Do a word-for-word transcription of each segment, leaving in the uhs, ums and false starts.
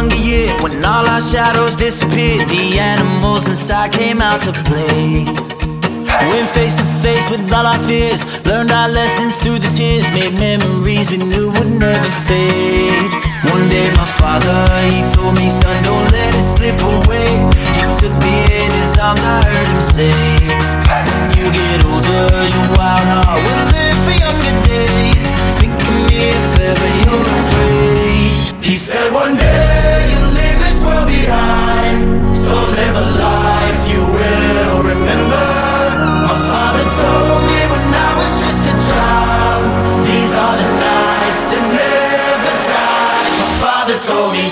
younger year, when all our shadows disappeared, the animals inside came out to play. Went face to face with all our fears, learned our lessons through the tears, made memories we knew would never fade. One day my father, he told me, son, don't let it slip away. He took me in his arms, I heard him say, when you get older, your wild heart will live for younger days. Think of me if ever you're afraid. He said one day you'll leave this world behind, so live a life you will remember. My father told me when I was just a child, these are the nights that never die. My father told me.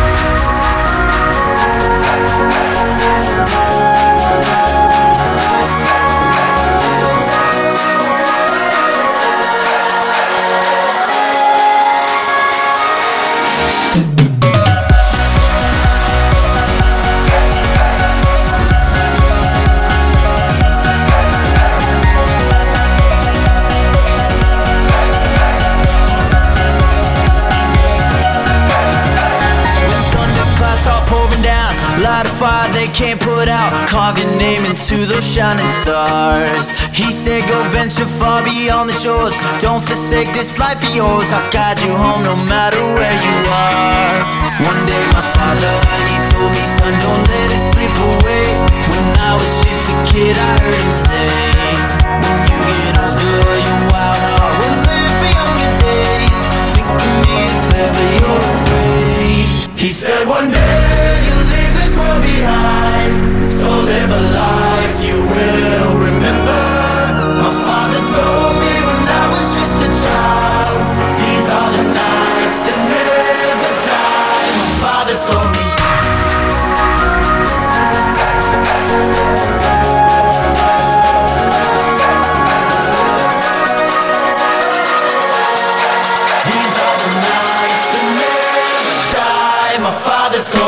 Light a fire they can't put out, carve your name into those shining stars. He said go venture far beyond the shores, don't forsake this life of yours. I'll guide you home no matter where you are. One day my father, he told me, son, don't let it slip away. When I was just a kid I heard him say, when you get older your wild heart will live for younger days. Think of me if ever you're afraid. He said one day you'll leave this world behind, so live a life you will remember. My father told me when I was just a child, these are the nights that never die. My father told me. These are the nights that never die. My father told me.